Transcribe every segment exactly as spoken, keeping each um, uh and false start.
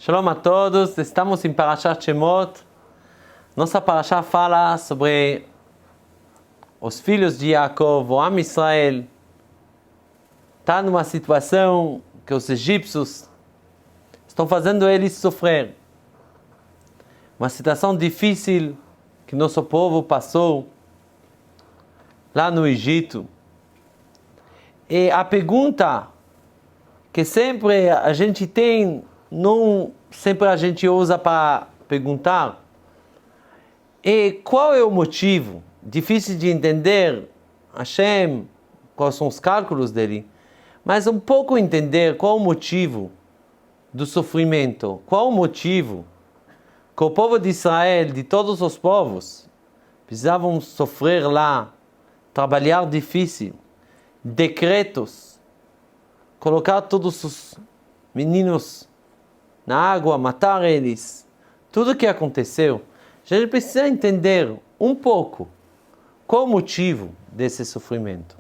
Shalom a todos, estamos em Parashat Shemot. Nossa Parashá fala sobre os filhos de Yaakov, o Am Israel. Está numa situação que os egípcios estão fazendo eles sofrer. Uma situação difícil que nosso povo passou lá no Egito. E a pergunta que sempre a gente tem, não sempre a gente usa para perguntar, é qual é o motivo? Difícil de entender, Hashem, quais são os cálculos dele, mas um pouco entender qual o motivo do sofrimento, qual o motivo que o povo de Israel, de todos os povos, precisavam sofrer lá, trabalhar difícil, decretos, colocar todos os meninos na água, matar eles, tudo o que aconteceu. A gente precisa entender um pouco qual o motivo desse sofrimento.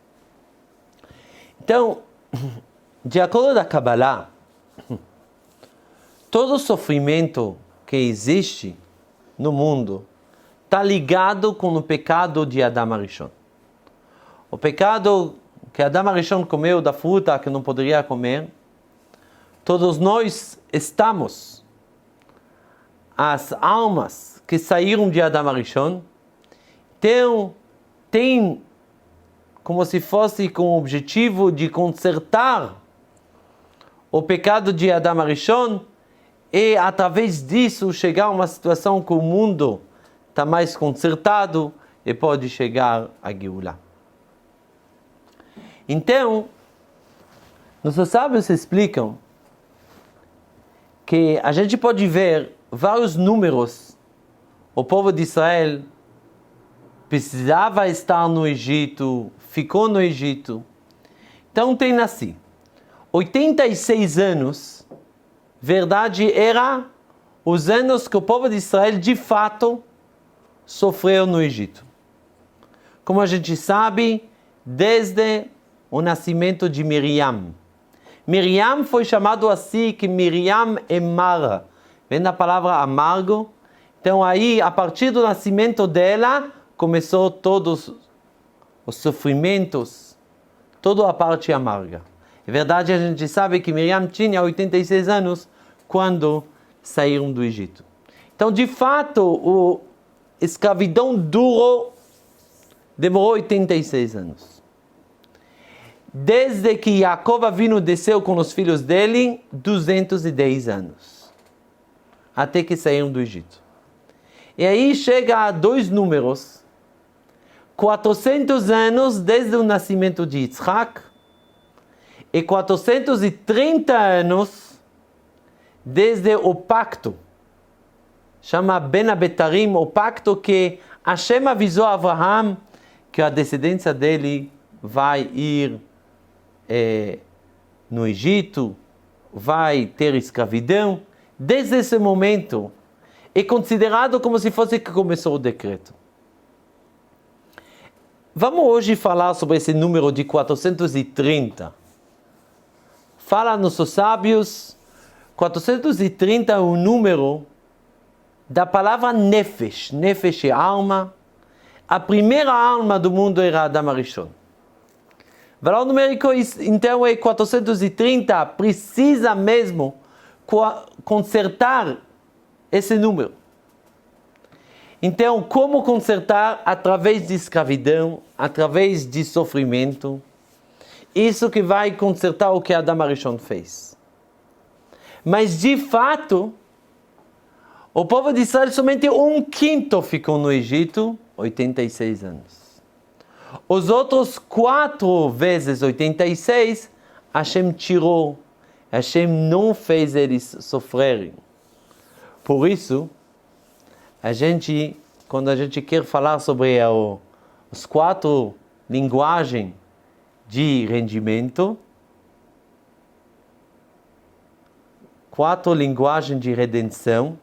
Então, de acordo com a Kabbalah, todo sofrimento que existe no mundo está ligado com o pecado de Adam Arishon. O pecado que Adam Arishon comeu da fruta que não poderia comer, todos nós estamos, as almas que saíram de Adam Arishon, então, tem como se fosse com o objetivo de consertar o pecado de Adam Arishon e, através disso, chegar a uma situação que o mundo está mais consertado e pode chegar a Geulah. Então, nossos sábios explicam que a gente pode ver vários números. O povo de Israel precisava estar no Egito, ficou no Egito. Então tem assim, oitenta e seis anos, verdade, era os anos que o povo de Israel de fato sofreu no Egito. Como a gente sabe, desde o nascimento de Miriam. Miriam foi chamado assim, que Miriam é Mara. Vem da palavra amargo. Então aí, a partir do nascimento dela, começou todos os sofrimentos, toda a parte amarga. É verdade, a gente sabe que Miriam tinha oitenta e seis anos quando saíram do Egito. Então, de fato, a escravidão durou, demorou oitenta e seis anos. Desde que Yaakov Avinu desceu com os filhos dele, duzentos e dez anos. Até que saíram do Egito. E aí chega a dois números. quatrocentos anos desde o nascimento de Yitzhak. E quatrocentos e trinta anos desde o pacto. Chama Ben Abetarim, o pacto que Hashem avisou a Abraham que a descendência dele vai ir É, no Egito, vai ter escravidão. Desde esse momento é considerado como se fosse que começou o decreto. Vamos hoje falar sobre esse número de quatrocentos e trinta. Fala nossos sábios, quatrocentos e trinta é o número da palavra Nefesh. Nefesh é alma. A primeira alma do mundo era Adam Arishon. O valor numérico, então, é quatrocentos e trinta, precisa mesmo consertar esse número. Então, como consertar? Através de escravidão, através de sofrimento. Isso que vai consertar o que Adam Arishon fez. Mas, de fato, o povo de Israel somente um quinto ficou no Egito, oitenta e seis anos. Os outros quatro vezes oitenta e seis, Hashem tirou. Hashem não fez eles sofrerem. Por isso, a gente, quando a gente quer falar sobre o, os quatro linguagens de rendimento, quatro linguagens de redenção,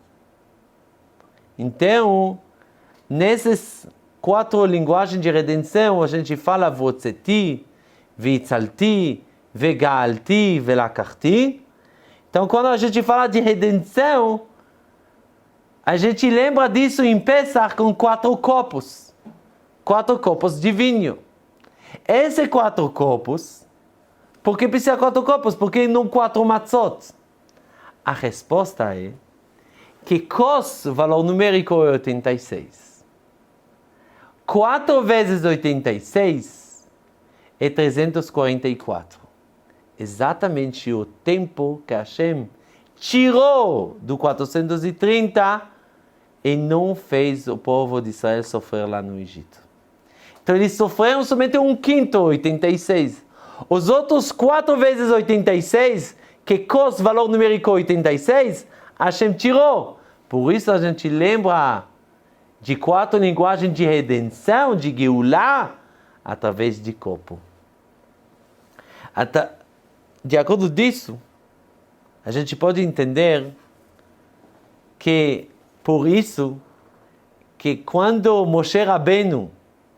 então, nesses quatro linguagens de redenção, a gente fala Votzeti, Vitzalti, Vegalti, Velakachti. Então, quando a gente fala de redenção, a gente lembra disso em Pesach com quatro copos. Quatro copos de vinho. Esses quatro copos, por que precisa quatro copos? Por que não quatro matzot? A resposta é que Kos, o valor numérico é oitenta e seis. quatro vezes oitenta e seis é trezentos e quarenta e quatro. Exatamente o tempo que Hashem tirou do quatrocentos e trinta e não fez o povo de Israel sofrer lá no Egito. Então eles sofreram somente um quinto, oitenta e seis. Os outros quatro vezes oitenta e seis, que Kos, valor numérico oitenta e seis, Hashem tirou. Por isso a gente lembra de quatro linguagens de redenção, de Geulah, através de copo. Até, de acordo disso, a gente pode entender que, por isso, que quando Moshe Rabbeinu,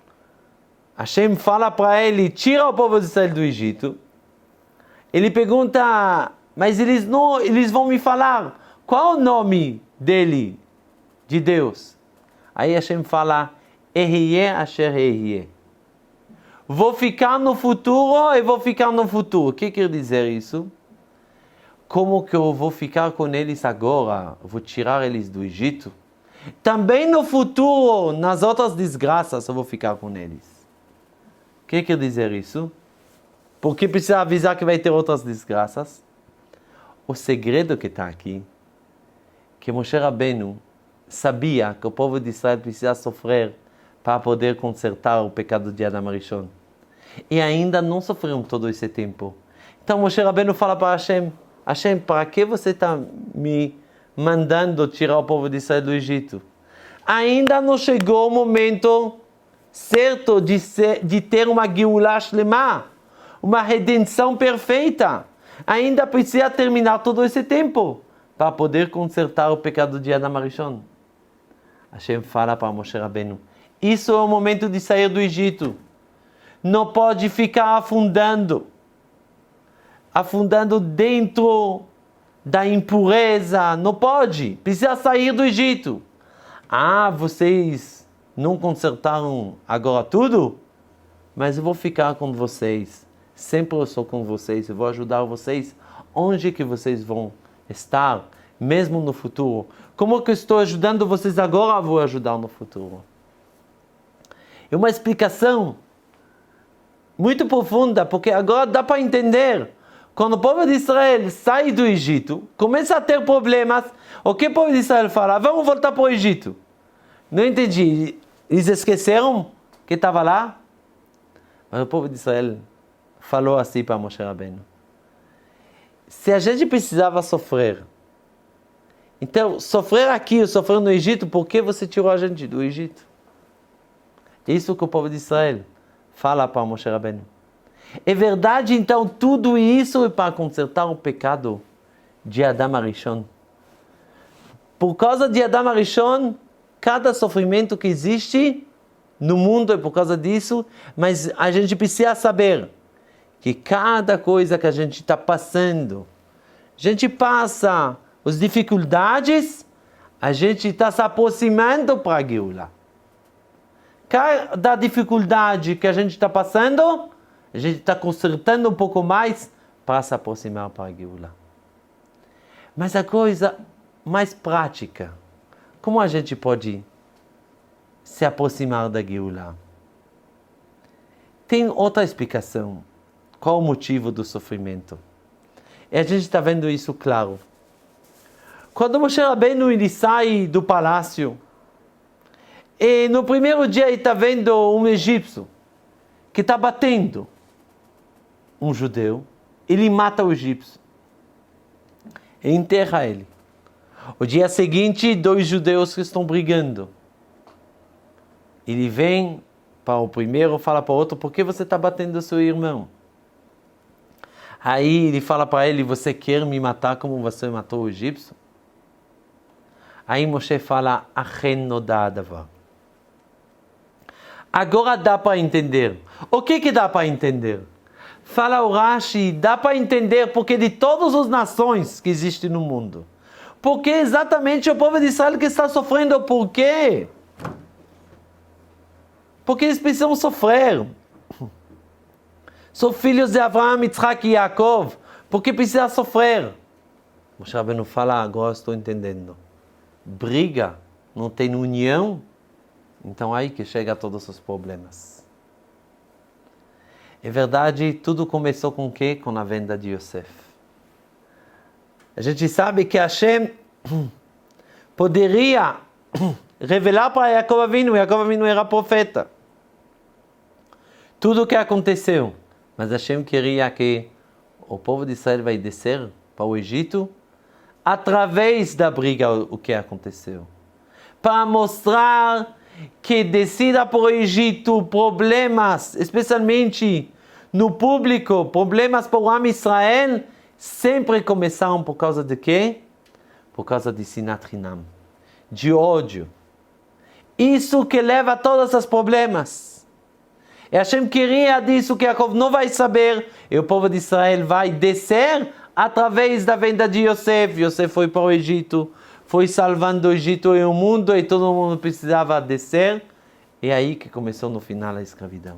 Hashem fala para ele, tira o povo de Israel do Egito, ele pergunta, mas eles, não, eles vão me falar, qual é o nome dele, de Deus? Aí Hashem fala, Ehyeh asher ehyeh. Vou ficar no futuro e vou ficar no futuro. O que quer dizer isso? Como que eu vou ficar com eles agora? Eu vou tirar eles do Egito? Também no futuro, nas outras desgraças, eu vou ficar com eles. O que quer dizer isso? Porque precisa avisar que vai ter outras desgraças? O segredo que está aqui, que Moshe Rabbeinu sabia que o povo de Israel precisa sofrer para poder consertar o pecado de Adam Arishon. E ainda não sofreram todo esse tempo. Então Moshe Rabbeinu fala para Hashem, Hashem, para que você está me mandando tirar o povo de Israel do Egito? Ainda não chegou o momento certo de, ser, de ter uma Geulah Shlema, uma redenção perfeita. Ainda precisa terminar todo esse tempo para poder consertar o pecado de Adam Arishon. Hashem fala para Moshe Rabbeinu, isso é o momento de sair do Egito. Não pode ficar afundando. Afundando dentro da impureza. Não pode. Precisa sair do Egito. Ah, vocês não consertaram agora tudo? Mas eu vou ficar com vocês. Sempre eu sou com vocês. Eu vou ajudar vocês. Onde que vocês vão estar? Mesmo no futuro. Como que eu estou ajudando vocês agora? Eu vou ajudar no futuro. É uma explicação muito profunda, porque agora dá para entender. Quando o povo de Israel sai do Egito, começa a ter problemas, o que o povo de Israel fala? Vamos voltar para o Egito. Não entendi. Eles esqueceram que estava lá? Mas o povo de Israel falou assim para Moshe Rabbeinu. Se a gente precisava sofrer, então, sofrer aqui ou sofrer no Egito, por que você tirou a gente do Egito? Isso que o povo de Israel fala para Moshe Rabbeinu. É verdade, então, tudo isso é para consertar o pecado de Adam Arishon. Por causa de Adam Arishon, cada sofrimento que existe no mundo é por causa disso, mas a gente precisa saber que cada coisa que a gente está passando, a gente passa as dificuldades, a gente está se aproximando para a Geulah. Cada dificuldade que a gente está passando, a gente está consertando um pouco mais para se aproximar para a Geulah. Mas a coisa mais prática, como a gente pode se aproximar da Geulah? Tem outra explicação. Qual o motivo do sofrimento? E a gente está vendo isso claro. Quando Moshe Rabbeinu ele sai do palácio, e no primeiro dia ele está vendo um egípcio que está batendo um judeu, ele mata o egípcio e enterra ele. O dia seguinte, dois judeus que estão brigando. Ele vem para o primeiro, fala para o outro, por que você está batendo o seu irmão? Aí ele fala para ele, você quer me matar como você matou o egípcio? Aí Moshe fala, Achen nodá hadavar. Agora dá para entender. O que que dá para entender? Fala o Rashi, dá para entender porque de todas as nações que existem no mundo, porque exatamente o povo de Israel que está sofrendo, por quê? Porque eles precisam sofrer. São filhos de Abraão, Yitzhak e Yaakov, porque precisam sofrer. Moshe Rabbeinu fala, agora estou entendendo. Briga, não tem união, então aí que chega a todos os problemas. É verdade, tudo começou com o quê? Com a venda de Yosef. A gente sabe que Hashem poderia revelar para Yaakov Avinu, Yaakov Avinu era profeta. Tudo o que aconteceu, mas Hashem queria que o povo de Israel vai descer para o Egito através da briga o que aconteceu. Para mostrar que descida para o Egito, problemas, especialmente no público, problemas para o Am Israel, sempre começaram por causa de quê? Por causa de Sinat Hinam, de ódio. Isso que leva a todos os problemas. E Hashem queria disso que Yaakov não vai saber, e o povo de Israel vai descer através da venda de Yosef. Yosef foi para o Egito, foi salvando o Egito e o mundo, e todo mundo precisava descer. E é aí que começou no final a escravidão.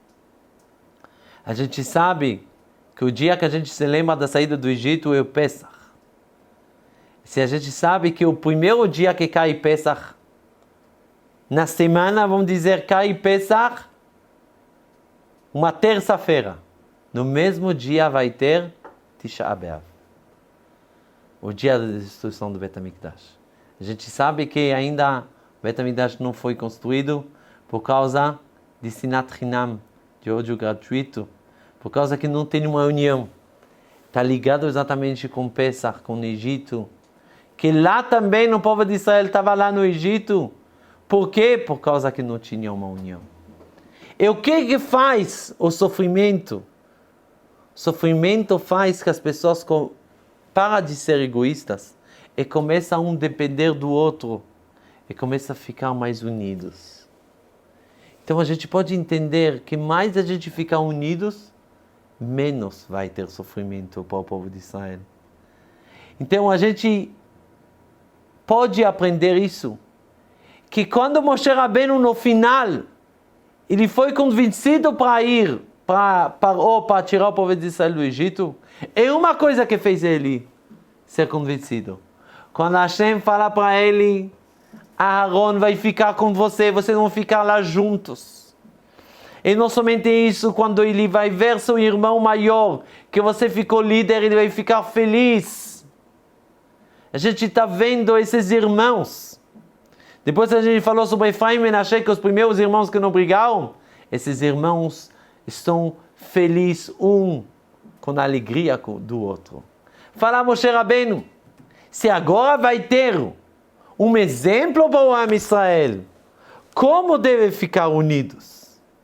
A gente sabe que o dia que a gente se lembra da saída do Egito é o Pesach. Se a gente sabe que o primeiro dia que cai Pesach, na semana, vamos dizer, cai Pesach, uma terça-feira. No mesmo dia vai ter Tisha B'Av, o dia da destruição do Bet HaMikdash. A gente sabe que ainda o Bet HaMikdash não foi construído por causa de Sinat Hinam, de ódio gratuito, por causa que não tem uma união. Está ligado exatamente com Pesach, com o Egito, que lá também o povo de Israel estava lá no Egito. Por quê? Por causa que não tinha uma união. E o que que faz o sofrimento? O sofrimento faz que as pessoas param de ser egoístas e começam a um depender do outro e começam a ficar mais unidos. Então a gente pode entender que mais a gente ficar unidos, menos vai ter sofrimento para o povo de Israel. Então a gente pode aprender isso, que quando Moshe Rabbeinu no final, ele foi convencido para ir para Paró, para tirar o povo de Israel do Egito, é uma coisa que fez ele ser convencido. Quando Hashem fala para ele, Aaron vai ficar com você, vocês vão ficar lá juntos. E não somente isso, quando ele vai ver seu irmão maior, que você ficou líder, ele vai ficar feliz. A gente está vendo esses irmãos. Depois a gente falou sobre Efraim e Menashe, que os primeiros irmãos que não brigaram, esses irmãos estão felizes um com a alegria do outro. Fala Moshe Rabbeinu, se agora vai ter um exemplo para o Am Israel, como devem ficar unidos?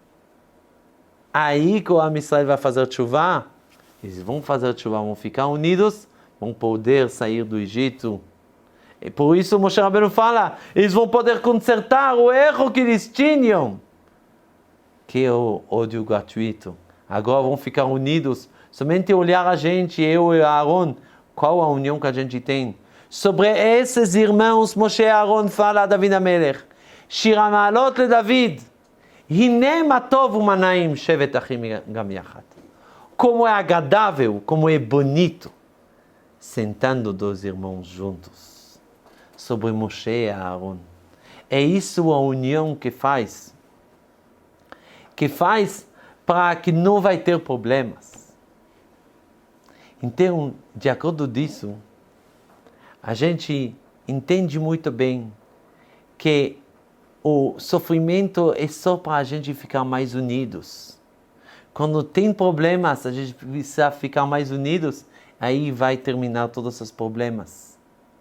Aí que o Am Israel vai fazer tshuva, eles vão fazer tshuva, vão ficar unidos, vão poder sair do Egito. E por isso Moshe Rabbeinu fala, eles vão poder consertar o erro que eles tinham, que é o ódio gratuito. Agora vão ficar unidos, somente olhar a gente, eu e Aaron, qual a união que a gente tem. Sobre esses irmãos, Moshe e Aaron fala a David HaMelech, Shir HaMa'alot le David, Hine ma tov umanaim shevet achim gam yachat. Como é agradável, como é bonito, sentando dois irmãos juntos, sobre Moshe e Aaron. É isso a união que faz, que faz para que não vai ter problemas. Então, de acordo disso, a gente entende muito bem que o sofrimento é só para a gente ficar mais unidos. Quando tem problemas, a gente precisa ficar mais unidos, aí vai terminar todos os problemas.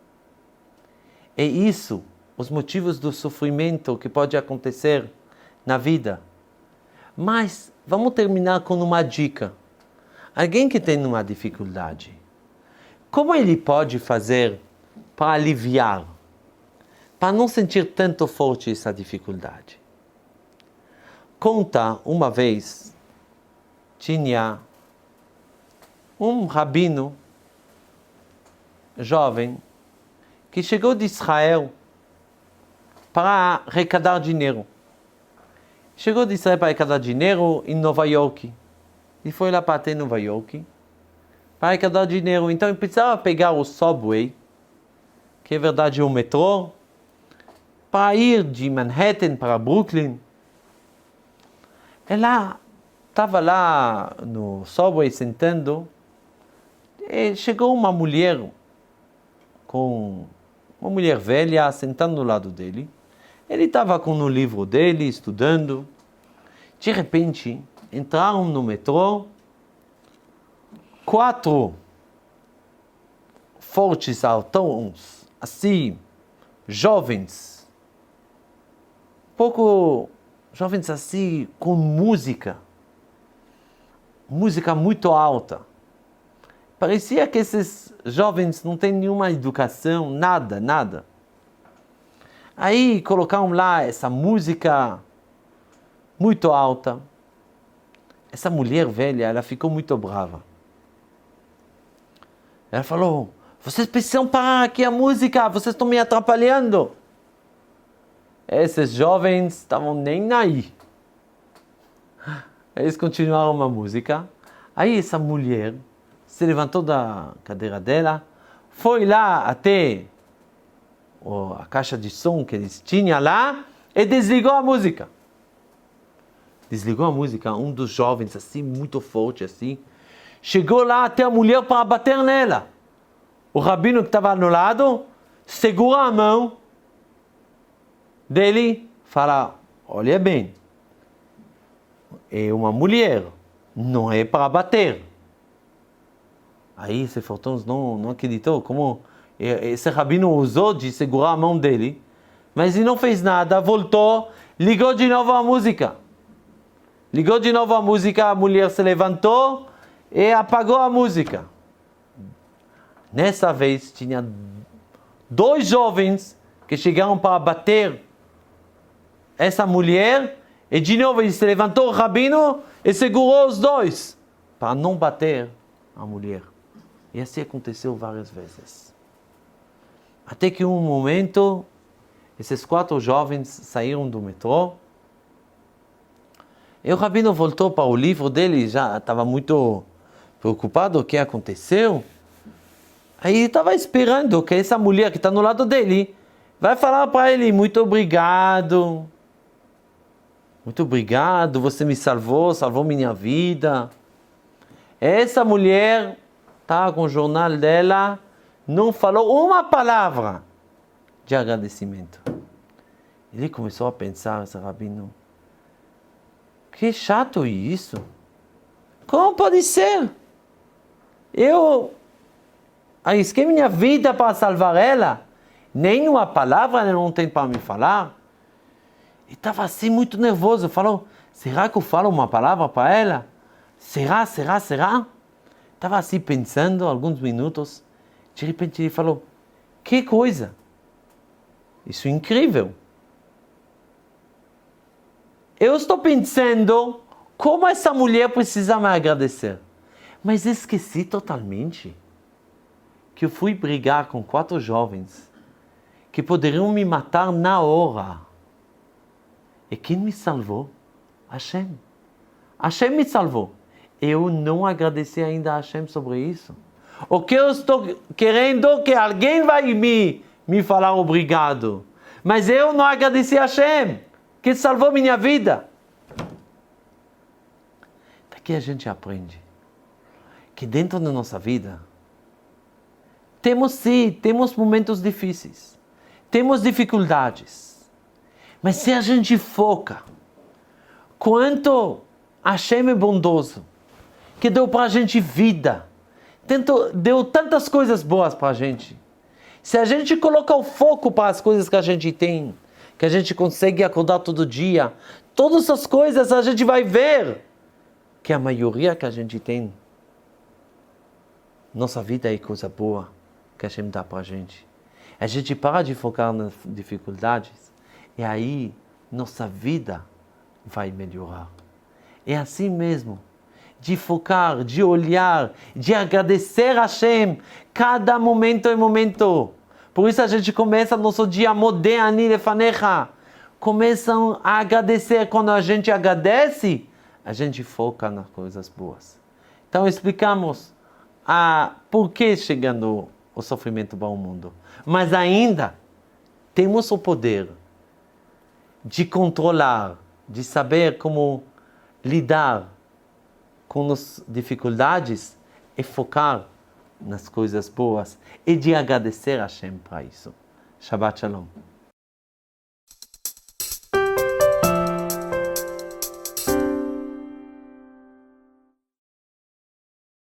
É isso, os motivos do sofrimento que pode acontecer na vida. Mas vamos terminar com uma dica. Alguém que tem uma dificuldade, como ele pode fazer para aliviar, para não sentir tanto forte essa dificuldade? Conta uma vez, tinha um rabino jovem que chegou de Israel para arrecadar dinheiro. Chegou de Israel para arrecadar dinheiro em Nova York. E foi lá para até Nova York para arrecadar dinheiro. Então ele precisava pegar o subway, que é verdade o metrô, para ir de Manhattan para Brooklyn. Ela estava lá no subway sentando e chegou uma mulher com uma mulher velha sentando do lado dele. Ele estava com o livro dele, estudando. De repente, entraram no metrô quatro fortes altões, assim, jovens, pouco jovens assim, com música, música muito alta. Parecia que esses jovens não têm nenhuma educação, nada, nada. Aí colocaram lá essa música muito alta. Essa mulher velha, ela ficou muito brava. Ela falou: vocês precisam parar aqui a música, vocês estão me atrapalhando. Esses jovens estavam nem aí. Eles continuaram a música. Aí essa mulher se levantou da cadeira dela, foi lá até a caixa de som que eles tinham lá e desligou a música. Desligou a música, um dos jovens assim, muito forte assim, chegou lá até a mulher para bater nela. O rabino que estava no lado segura a mão dele, fala: olha bem, é uma mulher, não é para bater. Aí esse Fortons não, não acreditou como esse rabino usou de segurar a mão dele, mas ele não fez nada, voltou, ligou de novo a música. Ligou de novo a música, a mulher se levantou e apagou a música. Nessa vez tinha dois jovens que chegaram para bater essa mulher e de novo ele se levantou, o rabino, e segurou os dois para não bater a mulher. E assim aconteceu várias vezes. Até que um momento, esses quatro jovens saíram do metrô e o rabino voltou para o livro dele, já estava muito preocupado com o que aconteceu. Aí ele estava esperando que essa mulher que está no lado dele vai falar para ele: muito obrigado, muito obrigado, você me salvou, salvou minha vida. Essa mulher tá com o jornal dela, não falou uma palavra de agradecimento. Ele começou a pensar, esse rabino: que chato isso. Como pode ser? Eu arrisquei minha vida para salvar ela, nem uma palavra ela não tem para me falar. Ele estava assim muito nervoso, falou: será que eu falo uma palavra para ela? Será, será, será? Estava assim pensando alguns minutos, de repente ele falou: que coisa, isso é incrível. Eu estou pensando como essa mulher precisa me agradecer, mas esqueci totalmente que eu fui brigar com quatro jovens que poderiam me matar na hora. E quem me salvou? Hashem. Hashem me salvou. Eu não agradeci ainda a Hashem sobre isso. O que eu estou querendo que alguém vai me, me falar obrigado. Mas eu não agradeci a Hashem, que salvou minha vida. Daqui a gente aprende que dentro da nossa vida temos sim, temos momentos difíceis, temos dificuldades. Mas se a gente foca quanto Hashem é bondoso, que deu para a gente vida, tentou, deu tantas coisas boas para a gente. Se a gente coloca o foco para as coisas que a gente tem, que a gente consegue acordar todo dia, todas essas coisas a gente vai ver que a maioria que a gente tem, nossa vida é coisa boa que a gente dá para a gente. A gente para de focar nas dificuldades e aí nossa vida vai melhorar. É assim mesmo. de focar, de olhar, de agradecer a Hashem. Cada momento é momento. Por isso a gente começa nosso dia, Modeh ani lefanecha. Começam a agradecer. Quando a gente agradece, a gente foca nas coisas boas. Então explicamos a por que chegando o sofrimento para o mundo. Mas ainda temos o poder de controlar, de saber como lidar com as dificuldades e focar nas coisas boas e de agradecer a Hashem para isso. Shabbat Shalom.